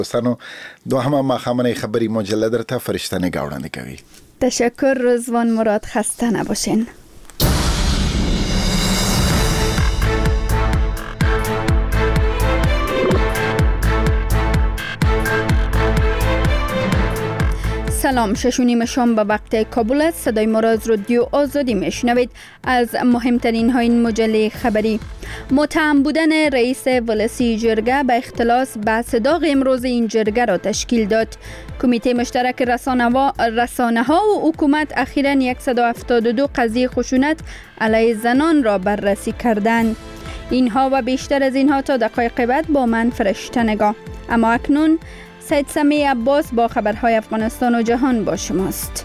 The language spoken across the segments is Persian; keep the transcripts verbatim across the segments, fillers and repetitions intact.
دوستانو دوهمه ماښامنۍ خبری مجله درته فرشته نگاه وړاندې کوي. تشکر رضوان مراد، خسته نباشین. سلام، شش و نیم شام به وقت کابل است. صدای ما را از رادیو آزادی میشنوید. از مهمترین های این مجله خبری: متهم بودن رئیس ولسی جرگه به اختلاس بحث داغ امروز این جرگه را تشکیل داد. کمیته مشترک رسانه ها و حکومت اخیراً صد و هفتاد و دو قضیه خشونت علیه زنان را بررسی کردند. اینها و بیشتر از اینها تا دقایق بعد با من فرشته نگاه. اما اکنون سید سمیع عباس با خبرهای افغانستان و جهان با شماست.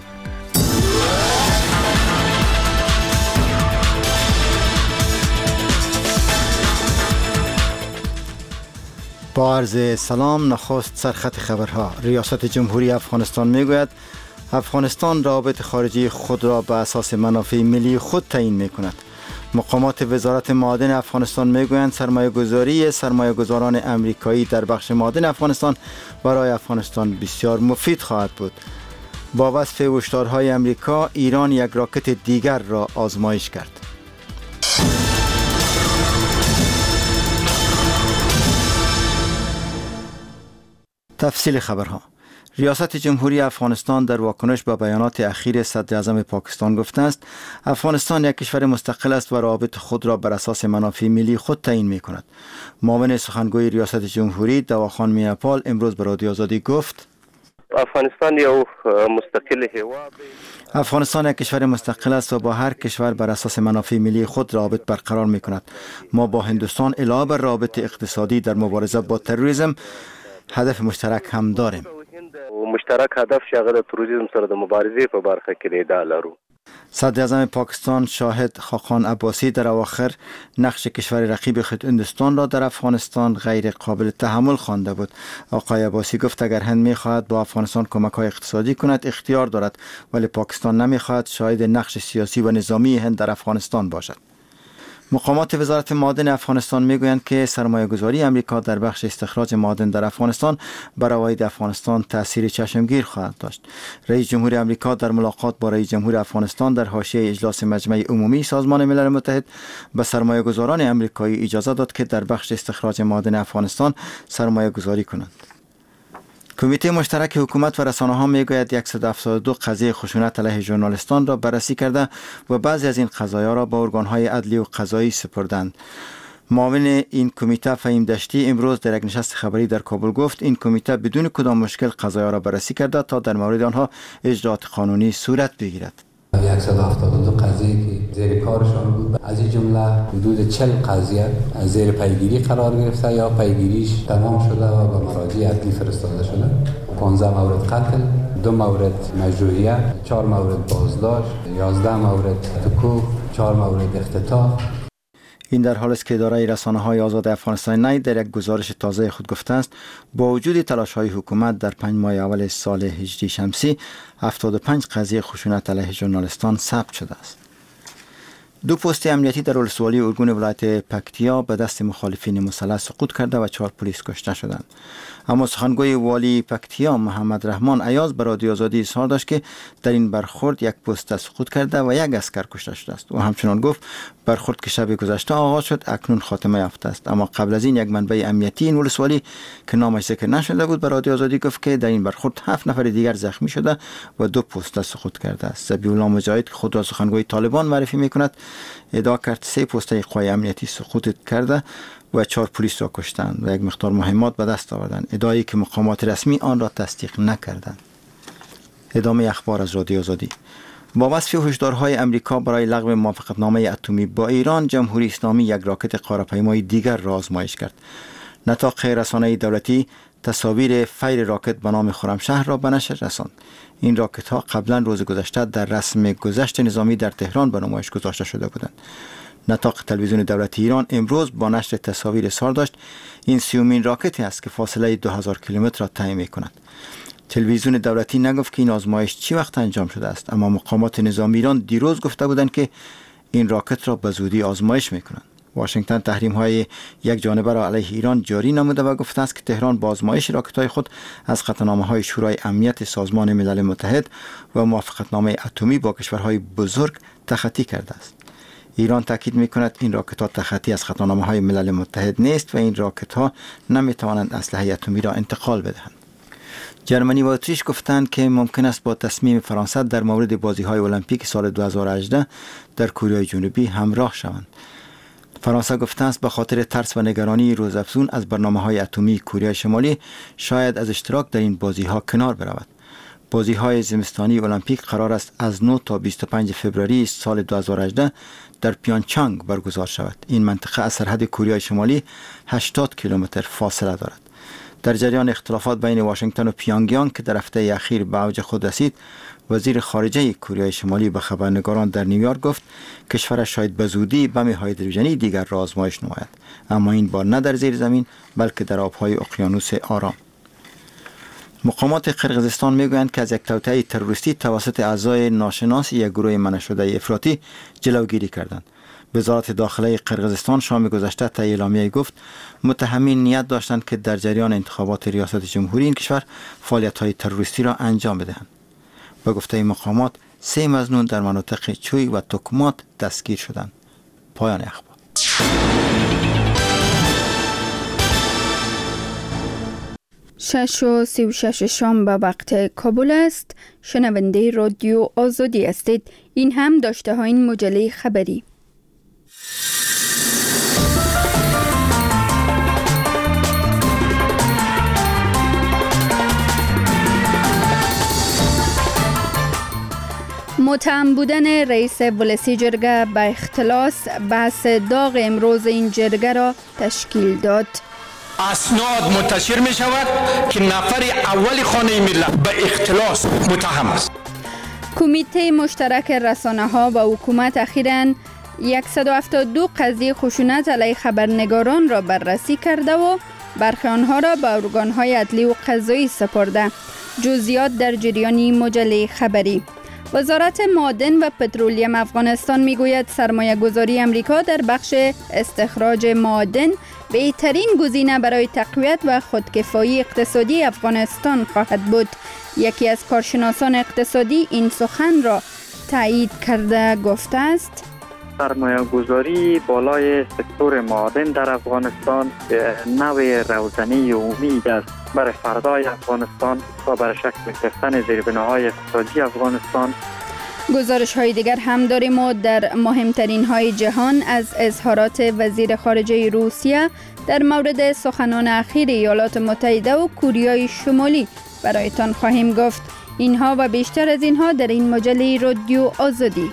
با عرض سلام، نخست سرخط خبرها. ریاست جمهوری افغانستان میگوید افغانستان روابط خارجی خود را به اساس منافع ملی خود تعیین میکند. مقامات وزارت معادن افغانستان میگویند سرمایه گذاری سرمایه گذاران امریکایی در بخش معادن افغانستان برای افغانستان بسیار مفید خواهد بود. با وصف هشدارهای امریکا، ایران یک راکت دیگر را آزمایش کرد. تفصیل خبرها. ریاست جمهوری افغانستان در واکنش به بیانات اخیر صدر اعظم پاکستان گفته است افغانستان یک کشور مستقل است و روابط خود را بر اساس منافع ملی خود تعیین می کند. معاون سخنگوی ریاست جمهوری دواخان میناپال امروز به رادیو آزادی گفت افغانستان یو مستقل هیواد افغانستان یک کشور مستقل است و با هر کشور بر اساس منافع ملی خود روابط برقرار می کند. ما با هندوستان علاوه بر روابط اقتصادی در مبارزه با تروریسم هدف مشترک هم داریم. مشترک هدف شغله د تروریسم سره د مبارزې په برخه کې دی لرو. صدر اعظم پاکستان شاهد خاقان عباسی در اواخر نقش کشور رقیب خود هندوستان را در افغانستان غیر قابل تحمل خوانده بود. آقای عباسی گفت اگر هند می‌خواهد با افغانستان کمک‌های اقتصادی کند اختیار دارد، ولی پاکستان نمی‌خواهد شاهد نقش سیاسی و نظامی هند در افغانستان باشد. مقامات وزارت معادن افغانستان میگویند که سرمایه گذاری امریکا در بخش استخراج معادن در افغانستان بر عواید افغانستان تأثیر چشمگیر خواهد داشت. رئیس جمهور امریکا در ملاقات با رئیس جمهور افغانستان در حاشیه اجلاس مجمع عمومی سازمان ملل متحد به سرمایه گذاران امریکایی اجازه داد که در بخش استخراج معادن افغانستان سرمایه گذاری کنند. کمیته مشترک حکومت و رسانه ها میگوید صد و هفتاد و دو قضیه خشونت علیه ژورنالیستان را بررسی کرده و بعضی از این قضایا را به ارگان‌های عدلی و قضایی سپردند. معاون این کمیته فهیم دشتی امروز در یک نشست خبری در کابل گفت این کمیته بدون کدام مشکل قضایا را بررسی کرده تا در مورد آنها اجراات قانونی صورت بگیرد. صد و هفتاد و دو قضیه که زیر کارشان بود، از این جمله حدود چهل قضیه زیر پیگیری قرار گرفته یا پیگیریش تمام شده و به مراجع عدلی فرستاده شده. پانزده مورد قتل، دو مورد مجروحیت، چهار مورد بازداشت، یازده مورد تکوف، چهار مورد اختطاف. این در حالی است که اداره رسانه‌های آزاد افغانستان نای در یک گزارش تازه خود گفته است با وجود تلاش‌های حکومت در پنج ماه اول سال هجری شمسی هفتاد و پنج قضیه خشونت علیه ژورنالیستان ثبت شده است. دو پست امنیتی در ولسوالی ارگون ولایت پکتیا به دست مخالفین مسلح سقوط کرده و چهار پلیس کشته شدند. اما سخنگوی والی پکتیا محمد رحمان ایاز به رادیو آزادی اظهار داشت که در این برخورد یک پست سقوط کرده و یک عسکر کشته شده است. و همچنان گفت برخورد که شب گذشته آغاز شد اکنون خاتمه یافته است. اما قبل از این یک منبع امنیتی این ولسوالی که نامش ذکر نشده بود به رادیو آزادی گفت که در این برخورد هفت نفر دیگر زخمی شده و دو پست سقوط کرده است. ذبیح الله مجاهد که خود را سخنگوی طالبان معرفی می‌کند ادعا کرد سه پست قوای امنیتی سقوط کرده و چهار پلیس را کشتند و یک مقدار مهمات به دست آوردند، ادعایی که مقامات رسمی آن را تصدیق نکردند. ادامه اخبار از رادیو آزادی. با وصف هشدارهای امریکا برای لغو موافقتنامه اتمی با ایران، جمهوری اسلامی یک راکت قاره‌پیمایی دیگر را آزمایش کرد. نطاق رسانه‌ای دولتی تصاویر فیر راکت به نام خرمشهر را به نشر رساند. این راکت ها قبلا روز گذشته در رسم گذشت نظامی در تهران به نمایش گذاشته شده بودند. نطاق تلویزیون دولتی ایران امروز با نشر تصاویر اظهار داشت این سیومین راکتی است که فاصله دو هزار کیلومتر را طی می‌کند. تلویزیون دولتی نگفت که این آزمایش چی وقت انجام شده است، اما مقامات نظامی ایران دیروز گفته بودند که این راکت را به زودی آزمایش می‌کنند. واشنگتن تحریم های یک جانبه را علیه ایران جاری نموده و گفته است که تهران با آزمایش راکت های خود از قطعنامه های شورای امنیت سازمان ملل متحد و موافقتنامه اتمی با کشورهای بزرگ تخطی کرده است. ایران تاکید می‌کند این راکت ها تخطی از قطعنامه های ملل متحد نیست و این راکت ها نمی توانند اسلحه اتمی را انتقال بدهند. جرمنی و اتریش گفتند که ممکن است با تصمیم فرانسه در مورد بازی‌های المپیک سال دو هزار و هجده در کره جنوبی همراه شوند. فرانسه گفته است به خاطر ترس و نگرانی روزافزون از برنامه‌های اتمی کره شمالی شاید از اشتراک در این بازی‌ها کنار برود. بازی‌های زمستانی المپیک قرار است از نه تا بیست و پنج فوریه سال دو هزار و هجده در پیانگچانگ برگزار شود. این منطقه از سرحد کره شمالی هشتاد کیلومتر فاصله دارد. در جریان اختلافات بین واشنگتن و پیانگیانگ که در هفته اخیر به اوج خود رسید، وزیر خارجه کره شمالی به خبرنگاران در نیویورک گفت کشورش شاید به زودی بم هیدروژنی دیگر را آزمایش نماید، اما این بار نه در زیر زمین بلکه در آبهای اقیانوس آرام. مقامات قرقیزستان میگویند که از یک توطئه تروریستی توسط اعضای ناشناس یک گروه منشده افراطی جلوگیری کردند. وزارت داخله قرقیزستان شام گذشته طی اعلامیه گفت متهمین نیت داشتند که در جریان انتخابات ریاست جمهوری این کشور فعالیت‌های تروریستی را انجام بدهند. به گفته مقامات سه مظنون در مناطق چوی و تکمات دستگیر شدند. پایان اخبار. شش و سی و شش شام به وقت کابل است. شنونده رادیو آزادی هستید. این هم داشته ها این مجله خبری. متهم بودن رئیس ولسی جرگه به اختلاس بحث داغ امروز این جرگه را تشکیل داد. اسناد منتشر می شود که نفر اول خانه ملت به اختلاس متهم است. کمیته مشترک رسانه ها و حکومت اخیراً صد و هفتاد و دو قضیه خشونت علیه خبرنگاران را بررسی کرده و برخی آنها را به ارگان‌های عدلی و قضایی سپرده. جزئیات در جریان مجله خبری. وزارت معادن و پترولیم افغانستان میگوید سرمایه گذاری امریکا در بخش استخراج معادن بهترین گزینه برای تقویت و خودکفایی اقتصادی افغانستان خواهد بود. یکی از کارشناسان اقتصادی این سخن را تایید کرده گفته است سرمایه گذاری بالای سکتور معادن در افغانستان نوع روزنی امید است برای فردای افغانستان و برای شکل گرفتن زیربناهای اقتصادی افغانستان. گزارش های دیگر هم داریم و در مهمترین های جهان از اظهارات وزیر خارجه روسیه در مورد سخنان اخیر ایالات متحده و کره شمالی برایتان خواهیم گفت. اینها و بیشتر از اینها در این مجله رادیو آزادی.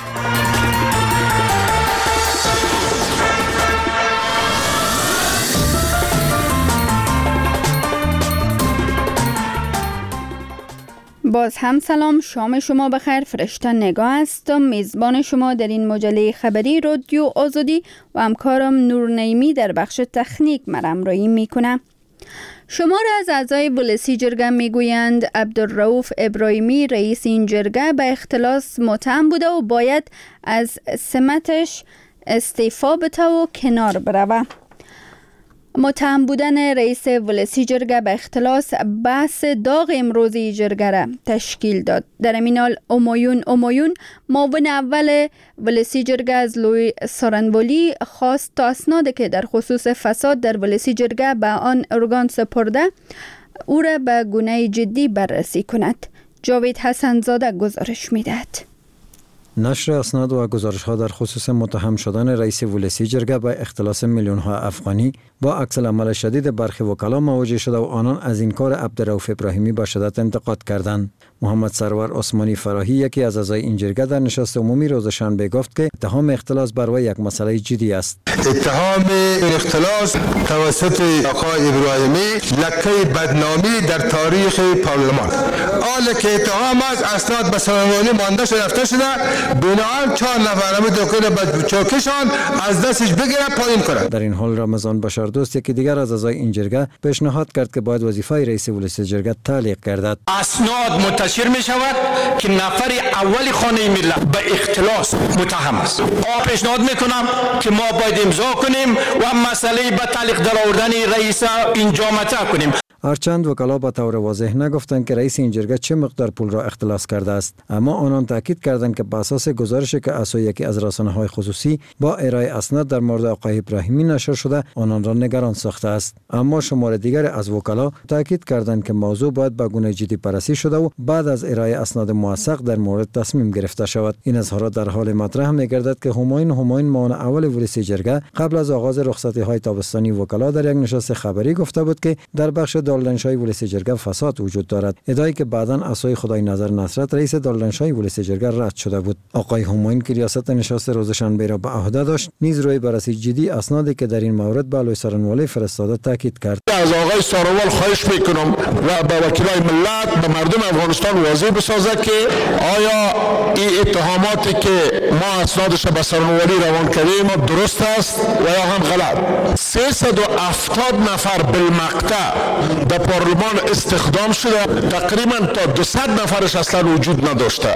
باز هم سلام، شام شما بخیر. فرشته نگاه هستم، میزبان شما در این مجله خبری رادیو آزادی و همکارم نور نعیمی در بخش تکنیک مرامرایی میکنه. شمار از اعضای ولسی جرگه میگویند عبدالرؤوف ابراهیمی رئیس این جرگه به اختلاس متهم بوده و باید از سمتش استعفا بده و کنار بروه. متهم بودن رئیس ولسی جرگه به اختلاس بحث داغ امروزی جرگه را تشکیل داد. در این حال امایون امایون معاون اول ولسی جرگه از لوی سارنوالی خواست تا اسنادی که در خصوص فساد در ولسی جرگه به آن ارگان سپرده او را به گونه جدی بررسی کند. جاوید حسن زاده گزارش میدهد. نشر اسناد و گزارش‌ها در خصوص متهم شدن رئیس ولسی جرگه به اختلاس میلیون‌ها افغانی با عکس‌العمل شدید برخی وکلا مواجه شده و آنان از این کار عبدالرؤوف ابراهیمی به شدت انتقاد کردند. محمد سرور عثمانی فراهی یکی از اعضای این جرگه در نشست عمومی روز شنبه گفت که اتهام اختلاس بر وی یک مسئله جدی است. اتهام اختلاس توسط آقای ابراهیمی لکه بدنامی در تاریخ پارلمان. حال که اتهام است اسناد به سرانوانی مانده شده رفته شده، بنابراین چهار نفر همه دکتر به چوکشان از دستش بگیره پایین کنه. در این حال رمضان بشاردوست یکی دیگر از اعضای این جرگه پیشنهاد کرد که باید وظیفه رئیس ولسی جرگه تعلیق گردد. اسناد منتشر می شود که نفر اول خانه ملت به اختلاس متهم است. آ پیشنهاد میکنم که ما باید امضا کنیم و مسئله به تعلیق در آوردن رئیس اینجا مطرح کنیم. هرچند وکلا به طور واضح نگفتند که رئیس این جرگه چه مقدار پول را اختلاس کرده است، اما آنان تاکید کردند که بر اساس گزارشی که از یکی از رسانه‌های خصوصی با ارائه اسناد در مورد آقای ابراهیمی نشر شده آنان را نگران ساخته است. اما شمار دیگر از وکلا تاکید کردند که موضوع باید به گونه جدی بررسی شده و بعد از ارائه اسناد موثق در مورد تصمیم گرفته شود. این اظهارات در حال مطرح می‌گردد که همایون همایون معاون اول ولسی جرگه قبل از آغاز رخصتی‌های تابستانی وکلا در یک نشست خبری گفته بود که در بخش دارالانشای ولسی جرگه فساد وجود دارد، ادعایی که بعداً از سوی خدای نظر نصرت رئیس دارالانشای ولسی جرگه رد شده بود. آقای همایون که ریاست نشست روز شنبه را به عهده داشت نیز روی بررسی جدی اسنادی که در این مورد به علوی سارنوالی فرستاده تاکید کرد. از آقای سارنوال خواهش میکنم و به وکیلای ملت به مردم افغانستان واضح بسازد که آیا این اتهاماتی که ما اسنادش به سارنوالی روان کردیم درست است و یا هم غلط. سیصد و هفتاد نفر بالمقطع در پارلمان استخدام شده، تقریبا تا دویست نفرش اصلا وجود نداشته.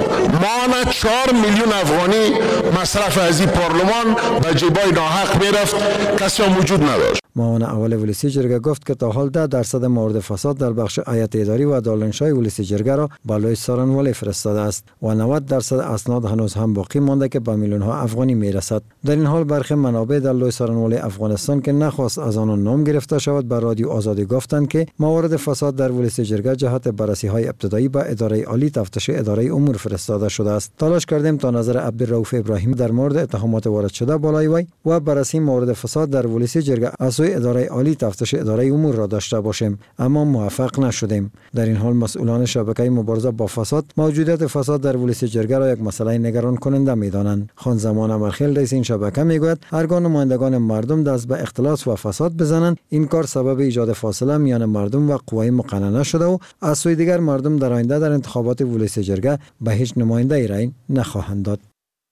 ما نه چهار میلیون افغانی مصرف از این پارلمان به جیبای ناحق میرفت، کسی هم وجود نداشت. معاون اول ولسی جرگه گفت که تا حال ده درصد مورد فساد در بخش هیئت اداری و دارالانشای ولسی جرگه را بالای سارنوالی فرستاده است و نود درصد اسناد هنوز هم باقی مانده که به میلیون ها افغانی میرسد. در این حال برخی منابع در لوی سارنوالی افغانستان که نخواست از آنان نام گرفته شود به رادیو آزادی گفتند که موارد فساد در ولسی جرگه جهت بررسی های ابتدایی به اداره عالی تفتیش اداره امور فرستاده شده است. تلاش کردیم تا نظر عبدالرؤوف ابراهیمی در مورد اتهامات وارد شده بالای وی و بررسی موارد فساد در ولسی جرگه از اداره عالی تفتیش اداره امور را داشته باشیم، اما موفق نشدیم. در این حال مسئولان شبکه مبارزه با فساد موجودیت فساد در ولسی جرگه را یک مسئله نگران کننده می‌دانند. خان زمان امرخیل رئیس این شبکه میگوید هرگاه نمایندگان مردم دست به اختلاس و فساد بزنند این کار سبب ایجاد فاصله میان مردم و قوای مقننه شده و از سوی دیگر مردم در آینده در انتخابات ولسی جرگه به هیچ نماینده رأی نخواهند داد.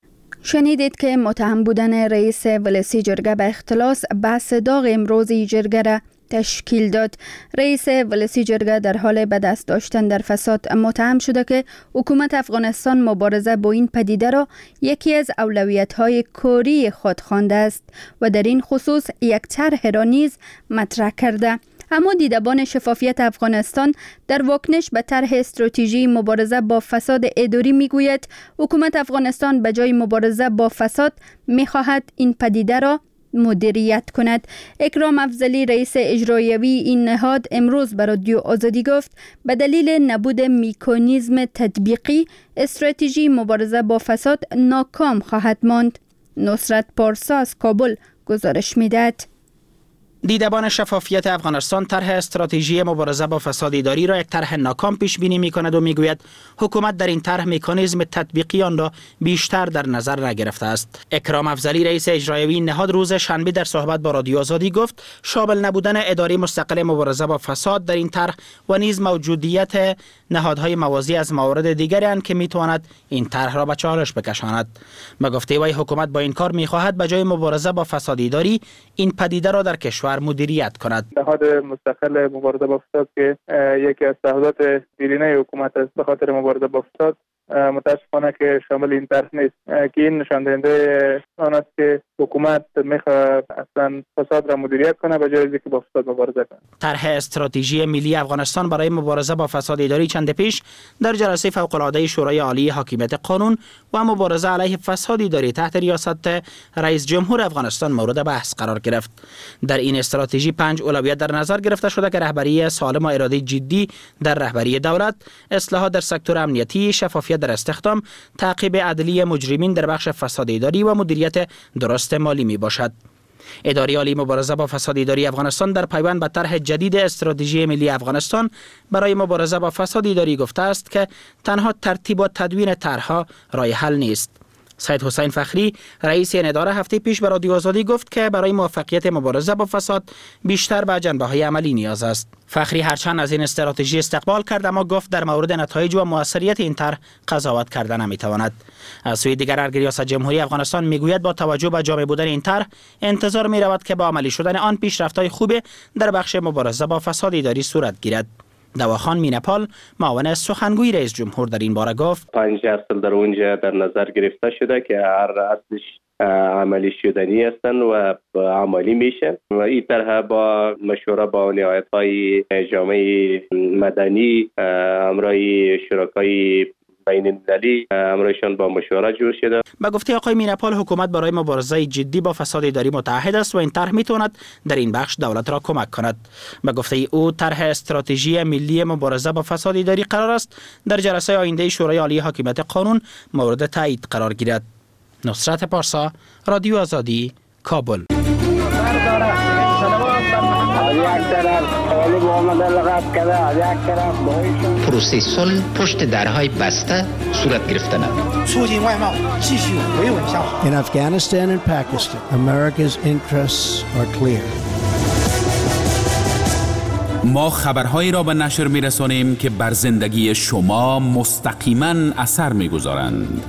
شنیدید که متهم بودن رئیس ولسی جرگه به اختلاس بحث داغ امروزی جرگه را تشکیل داد. رئیس ولسی جرگه در حال به دست داشتن در فساد متهم شده که حکومت افغانستان مبارزه با این پدیده را یکی از اولویت‌های کاری خود خوانده است و در این خصوص یک طرح را نیز مطرح کرده. اما دیدبان شفافیت افغانستان در واکنش به طرح استراتژی مبارزه با فساد اداری میگوید حکومت افغانستان به جای مبارزه با فساد میخواهد این پدیده را مدیریت کند. اکرام افضلی رئیس اجرایوی این نهاد امروز به رادیو آزادی گفت به دلیل نبود مکانیزم تطبیقی استراتژی مبارزه با فساد ناکام خواهد ماند. نصرت پارسا از کابل گزارش میدهد. دیدبان شفافیت افغانستان طرح استراتژی مبارزه با فساد اداری را یک طرح ناکام پیش بینی می‌کند و میگوید حکومت در این طرح مکانیزم تطبیقی آن را بیشتر در نظر نگرفته است. اکرام افضلی رئیس اجرایوی نهاد روز شنبه در صحبت با رادیو آزادی گفت شامل نبودن اداره مستقل مبارزه با فساد در این طرح و نیز موجودیت نهادهای موازی از موارد دیگری اند که میتواند این طرح را به چالش بکشاند. به گفته وی حکومت با این کار می‌خواهد به جای مبارزه با فساد اداری این پدیده را در کشور مدیریت کند. نهاد مستقل مبارزه با فساد که یکی از تعهدات دیرینه حکومت است به خاطر مبارزه با فساد متاسفانه که شامل این طرح نیست که این نشان دهنده آن است که حکومت میخواهد اصلا فساد را مدیریت کنه به جای اینکه با فساد مبارزه کنه. طرح استراتژی ملی افغانستان برای مبارزه با فساد اداری چند پیش در جلسه فوق العاده شورای عالی حاکمیت قانون و مبارزه علیه فساد اداری تحت ریاست رئیس جمهور افغانستان مورد بحث قرار گرفت. در این استراتژی پنج اولویت در نظر گرفته شده که رهبری سالم و اراده جدی در رهبری دولت، اصلاحات در سکتور امنیتی، شفافیت در استخدام، تعقیب عدلی مجرمین در بخش فساد اداری و مدیریت درست مالی می باشد. اداره عالی مبارزه با فساد اداری افغانستان در پیوند به طرح جدید استراتژی ملی افغانستان برای مبارزه با فساد اداری گفته است که تنها ترتیب و تدوین طرح‌ها راه حل نیست. سید حسین فخری رئیس این اداره هفته پیش به رادیو آزادی گفت که برای موفقیت مبارزه با فساد بیشتر به جنبه‌های عملی نیاز است. فخری هرچند از این استراتژی استقبال کرد، اما گفت در مورد نتایج و موثریت این طرح قضاوت کردن نمی‌تواند. از سوی دیگر ارگ ریاست جمهوری افغانستان میگوید با توجه به جامع بودن این طرح انتظار می‌رود که با عملی شدن آن پیشرفت‌های خوب در بخش مبارزه با فساد اداری صورت گیرد. دواخان مینپال معاون سخنگوی رئیس جمهور در این باره گفت پنج اصل در اونجا در نظر گرفته شده که هر اصلش عملی شدنی هستند و عملی میشه و این طرح با مشوره با نهایت‌های جامعه مدنی همراه شرکای بین المللی امرایشان با مشاوره جور شده. به گفته آقای مینپال حکومت برای مبارزه جدی با فساد اداری متحد است و این طرح میتواند در این بخش دولت را کمک کند. به گفته او طرح استراتژی ملی مبارزه با فساد اداری قرار است در جلسه آینده شورای عالی حاکمیت قانون مورد تایید قرار گیرد. نصرت پارسا، رادیو آزادی، کابل. پروسه صلح پشت درهای بسته صورت گرفتن. In Afghanistan and Pakistan, America's interests are clear. ما خبرهایی را به نشر می‌رسانیم که بر زندگی شما مستقیما اثر می‌گذارند.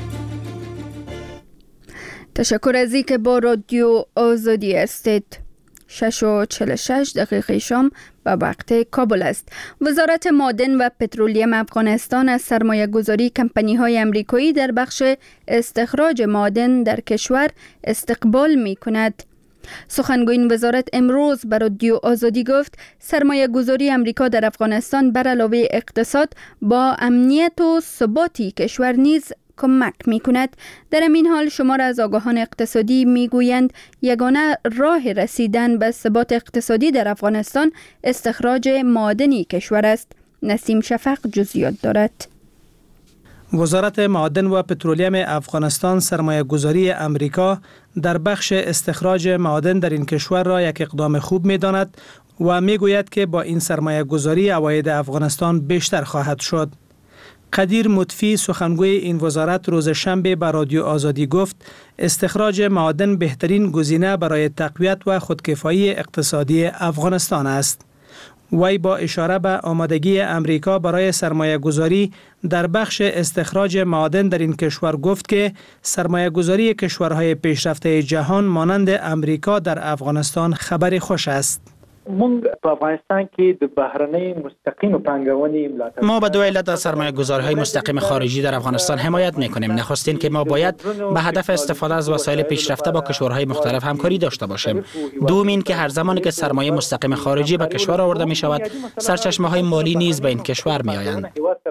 تشکر از اینکه با رادیو آزادی هستید. شش و چهل و شش دقیقه شام به وقت کابل است. وزارت معدن و پترولیم افغانستان از سرمایه گذاری کمپانی های امریکایی در بخش استخراج معدن در کشور استقبال می کند. سخنگوی این وزارت امروز به رادیو آزادی گفت سرمایه گذاری امریکا در افغانستان بر علاوه اقتصاد با امنیت و ثباتی کشور نیز کمک می کند. در این حال شمار از آگاهان اقتصادی می گویند یگانه راه رسیدن به ثبات اقتصادی در افغانستان استخراج معادنی کشور است. نسیم شفق جزئیات دارد. وزارت معدن و پترولیم افغانستان سرمایه گذاری امریکا در بخش استخراج معادن در این کشور را یک اقدام خوب می داند و می گوید که با این سرمایه گذاری عواید افغانستان بیشتر خواهد شد. قدیر مطفی سخنگوی این وزارت روز شنبه به رادیو آزادی گفت استخراج معادن بهترین گزینه برای تقویت و خودکفایی اقتصادی افغانستان است. وی با اشاره به آمادگی امریکا برای سرمایه گذاری در بخش استخراج معادن در این کشور گفت که سرمایه گذاری کشورهای پیشرفته جهان مانند امریکا در افغانستان خبر خوش است. مونږ په افغانستان کې د بهرنۍ مستقیم پانګونې ملاتړ ما به دو علت از سرمایه گذاری‌های مستقیم خارجی در افغانستان حمایت می‌کنیم. نخستین که ما باید به هدف استفاده از وسایل پیشرفته با کشورهای مختلف همکاری داشته باشیم. دوم این که هر زمانی که سرمایه مستقیم خارجی به کشور آورده می‌شود سرچشمه‌های مالی نیز به این کشور می‌آیند.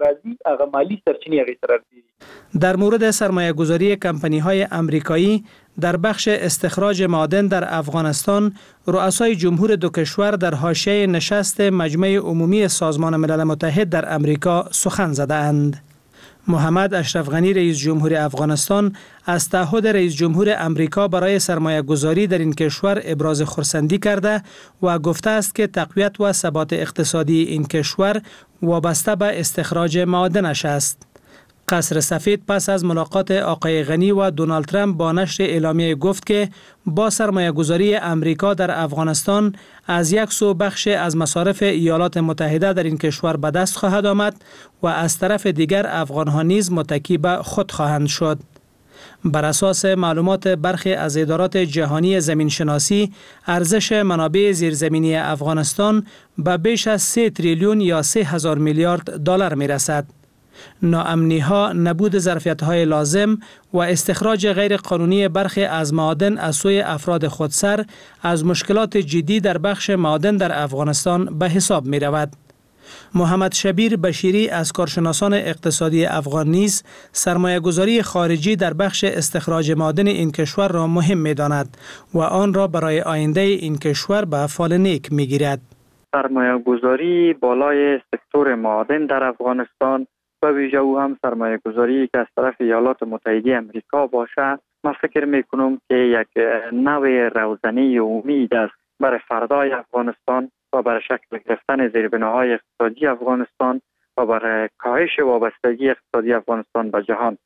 در مورد سرمایه گذاری کمپانی های امریکایی در بخش استخراج معادن در افغانستان، رؤسای جمهور دو کشور در حاشیه نشست مجمع عمومی سازمان ملل متحد در امریکا سخن زدند. محمد اشرف غنی رئیس جمهور افغانستان از تعهد رئیس جمهور امریکا برای سرمایه گذاری در این کشور ابراز خرسندی کرده و گفته است که تقویت و ثبات اقتصادی این کشور وابسته به استخراج معادنش است. قصر سفید پس از ملاقات آقای غنی و دونالد ترامپ با نشر اعلامیه گفت که با سرمایه گذاری امریکا در افغانستان از یک سو بخش از مصارف ایالات متحده در این کشور به دست خواهد آمد و از طرف دیگر افغان‌ها نیز متکی به خود خواهند شد. بر اساس معلومات برخی از ادارات جهانی زمینشناسی، ارزش منابع زیرزمینی افغانستان به بیش از سه تریلیون یا سه هزار میلیارد دلار می رسد. ناامنی ها، نبود ظرفیت های لازم و استخراج غیر قانونی برخی از معادن از سوی افراد خودسر از مشکلات جدی در بخش معادن در افغانستان به حساب می رود. محمد شبیر بشیری از کارشناسان اقتصادی افغان نیز سرمایه گذاری خارجی در بخش استخراج معادن این کشور را مهم می داند و آن را برای آینده این کشور به فال نیک می گیرد. سرمایه گذاری بالای سکتور معادن در افغانستان و ویژه او هم سرمایه گذاری که از طرف ایالات متحده امریکا باشه، من فکر می کنم که یک نوع روزنه امید است برای فردای افغانستان و برای شکل گرفتن زیربناهای اقتصادی افغانستان و برای کاهش وابستگی اقتصادی افغانستان به جهان.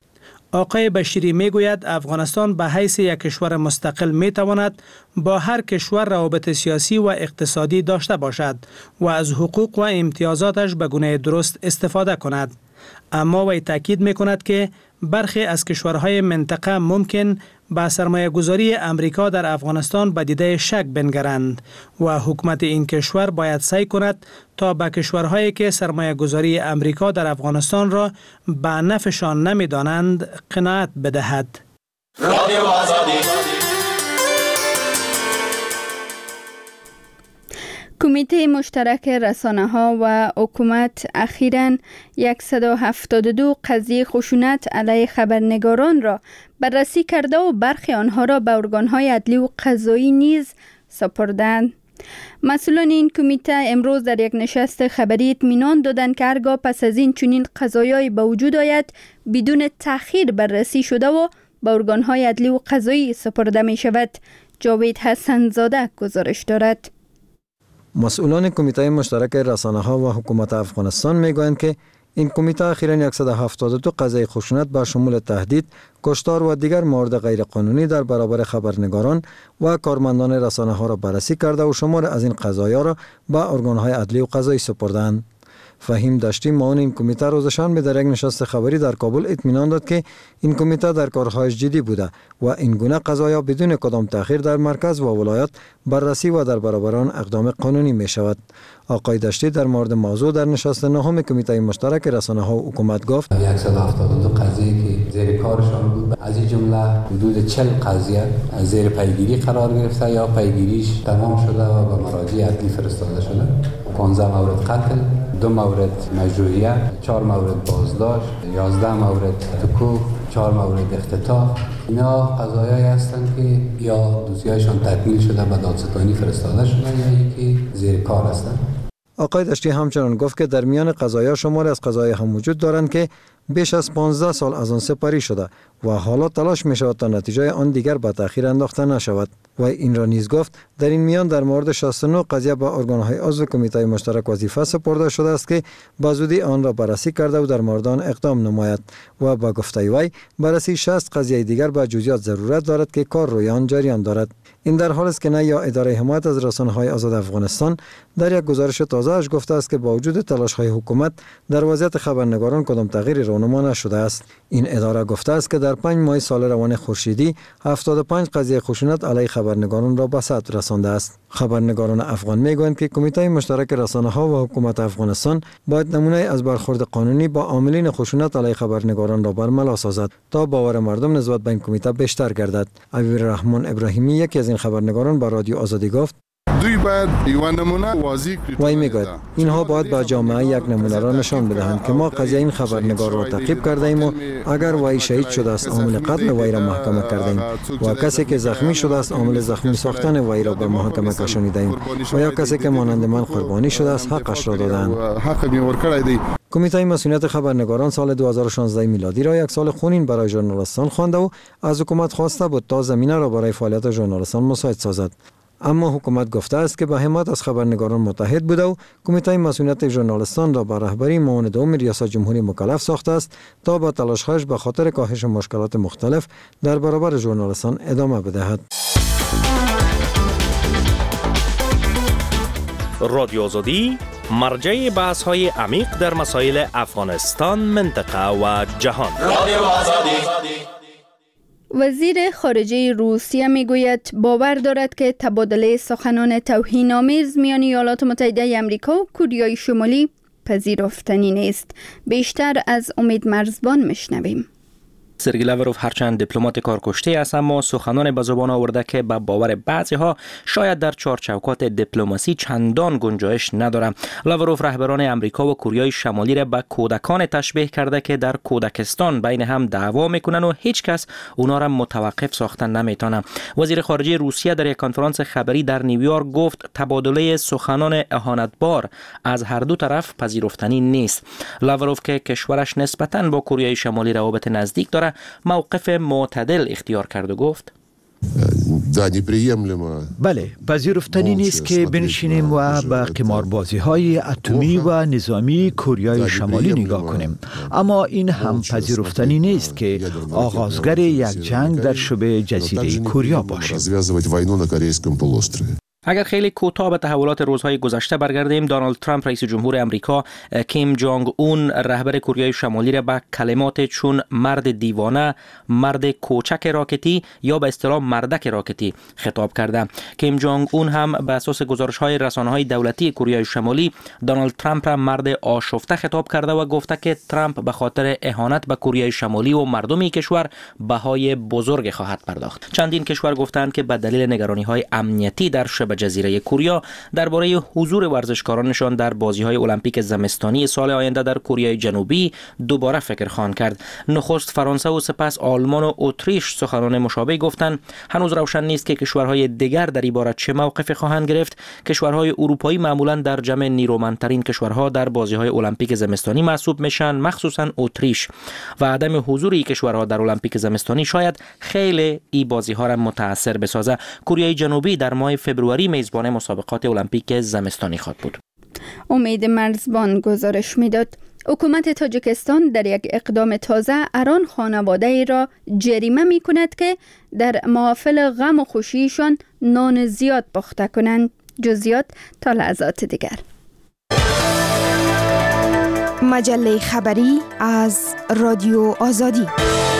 آقای بشیری می گوید افغانستان به حیث یک کشور مستقل می تواند با هر کشور روابط سیاسی و اقتصادی داشته باشد و از حقوق و امتیازاتش به گونه درست استفاده کند. اما وی تاکید می کند که برخی از کشورهای منطقه ممکن با سرمایه گذاری امریکا در افغانستان به دیده شک بنگرند و حکومت این کشور باید سعی کند تا به کشورهایی که سرمایه گذاری امریکا در افغانستان را به نفعشان نمی دانند قناعت بدهد. کمیته مشترک رسانه‌ها و حکومت اخیراً صد و هفتاد و دو قضیه خشونت علیه خبرنگاران را بررسی کرده و برخی آنها را به ارگان‌های عدلی و قضایی نیز سپردند. مسئولان این کمیته امروز در یک نشست خبری اطمینان دادند که هرگاه پس از این چنین قضایایی به وجود آید بدون تأخیر بررسی شده و به ارگان‌های عدلی و قضایی سپرده می شود. جاوید حسن زاده گزارش دارد. مسئولان کمیته مشترک رسانه‌ها و حکومت افغانستان میگویند که این کمیته اخیراً صد و هفتاد و دو قضیه خشونت با شمول تهدید، کشتار و دیگر موارد غیرقانونی در برابر خبرنگاران و کارمندان رسانه‌ها را بررسی کرده و شمار از این قضایا را به ارگان‌های عدلی و قضایی سپردند. فهیم دشتی معاون این کمیته روزشان به در یک نشست خبری در کابل اطمینان داد که این کمیته در کارهایش جدی بوده و این گونه قضایا بدون کدام تأخیر در مرکز و ولایت بررسی و در برابر آن اقدام قانونی می شود. آقای دشتی در مورد موضوع در نشست نهم کمیته مشترک رسانه‌ها و حکومت گفت صد و هفتاد و دو قضیه که زیر کارشان بود، از این جمله حدود چهل قضیه از زیر پیگیری قرار گرفته یا پیگیریش تمام شده و به مراجع عدلی فرستاده شده. پانزده مورد قتل، دو مورد مجروحیت، چهار مورد بازداشت، یازده مورد تکوف، چهار مورد اختطاف. اینا قضایایی هستند که یا دوسیهایشان تکمیل شده به دادستانی فرستاده شده یا یکی زیر کار هستند. آقای دشتی همچنان گفت که در میان قضایا شمار از قضایا هم وجود دارند که بیش از پانزده سال از آن سپری شده و حالا تلاش می شود تا نتیجه آن دیگر به تأخیر انداخته نشود. و این را نیز گفت در این میان در مورد شصت و نه قضیه به ارگان‌های عضو کمیته مشترک وظیفه سپرده شده است که به زودی آن را بررسی کرده و در مورد آن اقدام نماید و با گفته وی بررسی شصت قضیه دیگر به جزئیات ضرورت دارد که کار روی آن جریان دارد. این در حالی است که نیا اداره حمایت از رسانه‌های آزاد افغانستان در یک گزارش تازه‌اش گفته است که با وجود تلاش‌های حکومت در وضعیت خبرنگاران کدام تغییری رونما نشده است. این اداره گفته است که در پنج ماه سال روان خورشیدی هفتاد و پنج قضیه خشونت علیه خبرنگاران را به ثبت رسانده است. خبرنگاران افغان میگویند که کمیته مشترک رسانه‌ها و حکومت افغانستان باید نمونه از برخورد قانونی با عاملین خشونت علیه خبرنگاران را برملا سازد تا باور مردم نسبت به این کمیته بیشتر گردد. عبیررحمان ابراهیمی یکی از این خبرنگاران با رادیو آزادی گفت دوی باید یو نمونه واضح کړي. وای میگوید اینها باید با جامعه یک نمونه را نشان بدهند که ما قضیه این خبرنگار را تعقیب کرده ایم و اگر وای شهید شده است عامل قتل وای را محکمه کرده ایم و کسی که زخمی شده است عامل زخمی ساختن وای را به محکمه کشانیده ایم و یا کسی که مانند من قربانی شده است حقش را دادند. حق می ورکړی دی. کمیته مسئولیت خبرنگاران سال دو هزار و شانزده میلادی را یک سال خونین برای ژورنالیستان خوانده و از حکومت خواسته بود تا زمینه را برای فعالیت ژورنالیستان مساعد سازد. اما حکومت گفته است که به حمایت از خبرنگاران متحد بوده و کمیته مسئولیت ژورنالیستان را به رهبری معاون دوم ریاست جمهوری مکلف ساخته است تا با تلاش‌هایش به خاطر کاهش مشکلات مختلف در برابر ژورنالیستان ادامه بدهد. رادیو آزادی مرجع بحث‌های عمیق در مسائل افغانستان، منطقه و جهان. رادیو آزادی. وزیر خارجه روسیه میگوید باور دارد که تبادله سخنان توهین‌آمیز میان ایالات متحده آمریکا و کره شمالی پذیرفتنی نیست. بیشتر از امید مرزبان میشنویم. سرگئی لاوروف هرچند دیپلمات کارکشته است اما سخنان به زبان آورده که به باور بعضی‌ها شاید در چارچوکات دیپلماسی چندان گنجایش ندارد. لاوروف رهبران امریکا و کره شمالی را به کودکان تشبیه کرده که در کودکستان بین هم دعوا میکنن و هیچ کس اونا را متوقف ساختن نمیتونه. وزیر خارجه روسیه در یک کنفرانس خبری در نیویورک گفت تبادله سخنان اهانتبار از هر دو طرف پذیرفتنی نیست. لاوروف که کشورش نسبتاً با کره شمالی روابط نزدیک دارد موقف معتدل اختیار کرد و گفت بله، پذیرفتنی نیست که بنشینیم و به قماربازی های اتمی و نظامی کوریای شمالی نگاه کنیم، اما این هم پذیرفتنی نیست که آغازگر یک جنگ در شبه جزیره کوریا باشیم. اگر خیلی کوتاه به تحولات روزهای گذشته برگردیم، دونالد ترامپ رئیس جمهور امریکا کیم جونگ اون رهبر کوریای شمالی را به کلمات چون مرد دیوانه، مرد کوچک راکتی یا به اصطلاح مردک راکتی خطاب کرده. کیم جونگ اون هم به اساس گزارش‌های رسانه‌های دولتی کوریای شمالی دونالد ترامپ را مرد آشفته خطاب کرده و گفته که ترامپ به خاطر اهانت به کوریای شمالی و مردم کشور بهای بزرگ خواهد پرداخت. چندین کشور گفتند که به دلیل نگرانی‌های امنیتی در شبه جزیره کوریا درباره حضور ورزشکارانشان در بازی‌های المپیک زمستانی سال آینده در کوریای جنوبی دوباره فکر خواهند کرد. نخست فرانسه و سپس آلمان و اتریش سخنان مشابه گفتند. هنوز روشن نیست که کشورهای دیگر در این باره چه موقفی خواهند گرفت. کشورهای اروپایی معمولاً در جمع نیرومندترین کشورها در بازی‌های المپیک زمستانی محسوب میشن، مخصوصاً اتریش، و عدم حضور این کشورها در المپیک زمستانی شاید خیلی این بازی‌ها را متاثر بسازه. کوریای جنوبی در ماه فوریه میزبان مسابقات المپیک زمستانی خواهد بود. امید مرزبان گزارش میداد. حکومت تاجیکستان در یک اقدام تازه اران خانواده ای را جریمه می کند که در محافل غم و خوشیشان نان زیاد پخته کنند. جزئیات تا لحظات دیگر. مجله خبری از رادیو آزادی.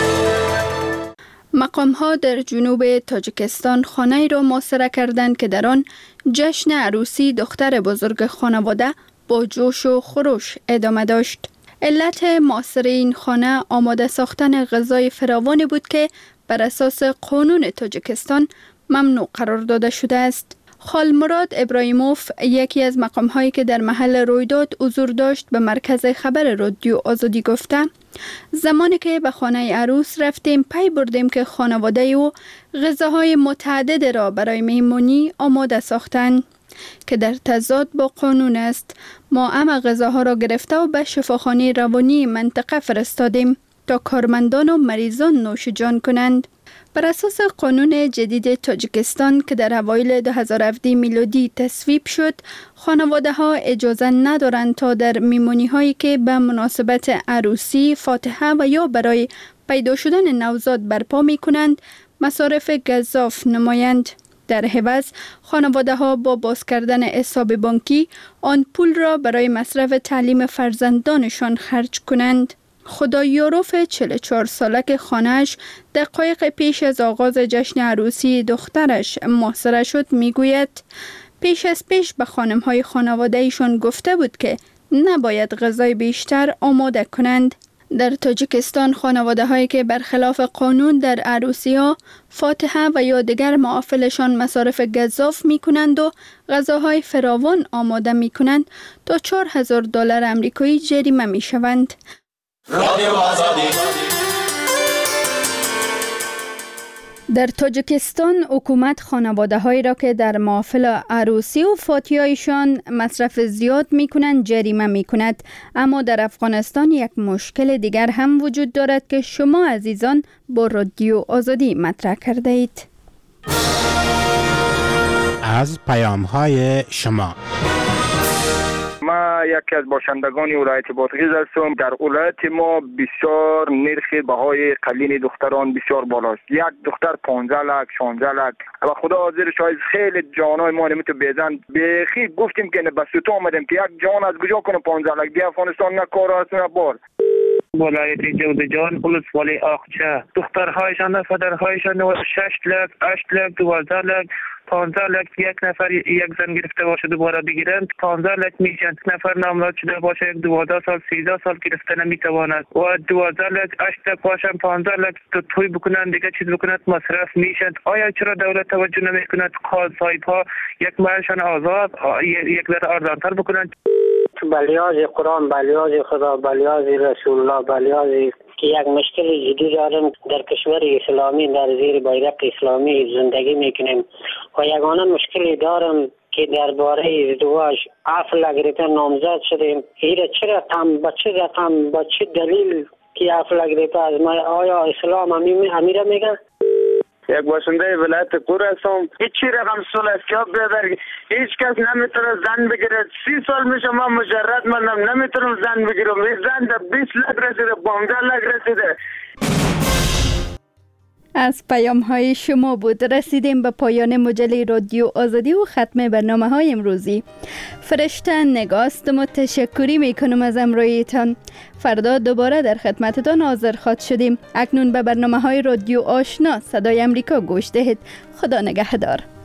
مقام ها در جنوب تاجیکستان خانه را محاصره کردند که در آن جشن عروسی دختر بزرگ خانواده با جوش و خروش ادامه داشت. علت محاصره این خانه آماده ساختن غذای فراوانی بود که بر اساس قانون تاجیکستان ممنوع قرار داده شده است. خالمراد ابراهیموف، یکی از مقام هایی که در محل رویداد حضور داشت، به مرکز خبر رادیو آزادی گفته زمانی که به خانه عروس رفتیم پی بردیم که خانواده او غذاهای متعدد را برای مهمانی آماده ساختند که در تضاد با قانون است. ما همه غذاها را گرفته و به شفاخانه روانی منطقه فرستادیم تا کارمندان و مریضان نوش جان کنند. بر اساس قانون جدید تاجیکستان که در اوایل دو هزار و هفده میلادی تصویب شد، خانواده ها اجازه ندارند تا در میمونی هایی که به مناسبت عروسی، فاتحه و یا برای پیدا شدن نوزاد برپا می کنند مصارف گزاف نمایند. در عوض خانواده ها با باز کردن حساب بانکی آن پول را برای مصرف تعلیم فرزندانشان خرج کنند. خدایاروف چهل و چهار ساله که خانه‌اش دقایق پیش از آغاز جشن عروسی دخترش محاصره شد میگوید پیش از پیش به خانم‌های خانواده ایشان گفته بود که نباید غذای بیشتر آماده کنند. در تاجیکستان خانواده هایی که برخلاف قانون در عروسی ها، فاتحه و یا دیگر محافلشان مصارف گزاف می کنند و غذاهای فراوان آماده می کنند تا چهار هزار دلار آمریکایی جریمه می شوند. در تاجیکستان حکومت خانواده هایی را که در محافل عروسی و فاتحه‌ایشان مصرف زیاد می کنند جریمه می کند. اما در افغانستان یک مشکل دیگر هم وجود دارد که شما عزیزان با رادیو آزادی مطرح کرده اید. از پیام های شما. ما یکی از باشندگان ولایت بادغیس هستم. در ولایت ما بسیار نرخ بهای قلین دختران بسیار بالاست. یک دختر پانزده لک، شانزده لک و خدا حاضر شاید خیلی جانای ما نمیتو بیزن. بخی گفتیم که به سوتو آمدیم که یک جان از کجا کنه پانزده لک. دی افغانستان نه کار است نه بار. ولایت جودجان پلیس ولی آقچه دخترهایشان و پدرهایشان شش لک، هشت لک، دوازده لک، پانزده لک یک نفر یک زن گرفته باشه دوباره بگیرند. پانزده لک میشن نفر نامزد شده باشه یک دوازده سال سیزده سال گرفته نمیتواند و دوازده لک هشت لک باشن پانزده لک توی بکنند دیگه چیز بکنند مصرف میشن. آیا چرا دولت توجه نمیکند قاضی صاحب ها یک مرشان آزاد یک ذره ارزانتر بکنند؟ بلیاز قرآن، بلیاز خدا، بلیاز رسول الله، بلیاز که یک مشکل جدی دارم در کشور اسلامی در زیر بیرق اسلامی زندگی میکنیم و یگانه مشکلی دارم که درباره ازدواج عفو گرفته نامزد شدیم. ایره چه رقم با چه رقم با چه دلیل که عفو گرفته از ما؟ آیا اسلام امیره میگه؟ یک باشنده ولایت قور هستم. هیچ رقم سولسکیاب بیادر هیچ کس نمیتونه زن بگیره. سی سال میشه ما مجرد منم نمیتونم زن بگیرم. این زن در بیست لک رسیده، پانزده لک رسیده. از پیام های شما بود رسیدیم به پایان مجله رادیو آزادی و ختم برنامه های امروزی. فرشته نگاست و تشکری میکنم از امرویتان. فردا دوباره در خدمتتان حاضر خواهد شدیم. اکنون به برنامه های رادیو آشنا صدای امریکا گوش دهید. خدا نگهدار.